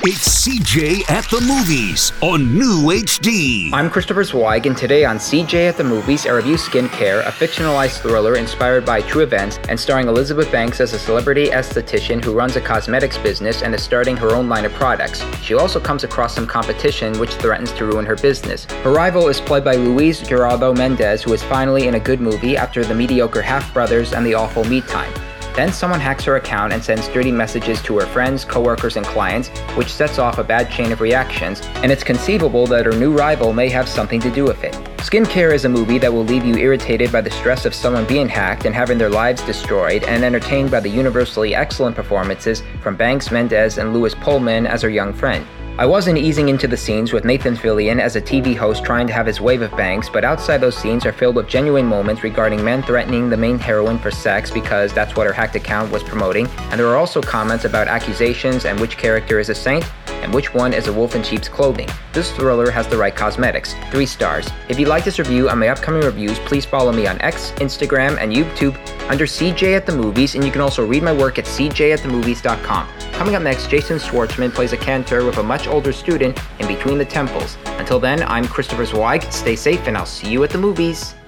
It's CJ at the Movies on New HD. I'm Christopher Zweig, and today on CJ at the Movies, I review Skincare, a fictionalized thriller inspired by true events and starring Elizabeth Banks as a celebrity esthetician who runs a cosmetics business and is starting her own line of products. She also comes across some competition which threatens to ruin her business. Her rival is played by Luis Gerardo Mendez, who is finally in a good movie after the mediocre Half Brothers and the awful Me Time. Then someone hacks her account and sends dirty messages to her friends, coworkers, and clients, which sets off a bad chain of reactions, and it's conceivable that her new rival may have something to do with it. Skincare is a movie that will leave you irritated by the stress of someone being hacked and having their lives destroyed, and entertained by the universally excellent performances from Banks, Mendez, and Louis Pullman as her young friend. I wasn't easing into the scenes with Nathan Fillion as a TV host trying to have his way with Banks, but outside those scenes are filled with genuine moments regarding men threatening the main heroine for sex because that's what her hacked account was promoting, and there are also comments about accusations and which character is a saint and which one is a wolf in sheep's clothing. This thriller has the right cosmetics. 3 stars. If you like this review and my upcoming reviews, please follow me on X, Instagram, and YouTube under CJ at the Movies, and you can also read my work at cjatthemovies.com. Coming up next, Jason Schwartzman plays a cantor with a much older student in Between the Temples. Until then, I'm Christopher Zweig. Stay safe, and I'll see you at the movies.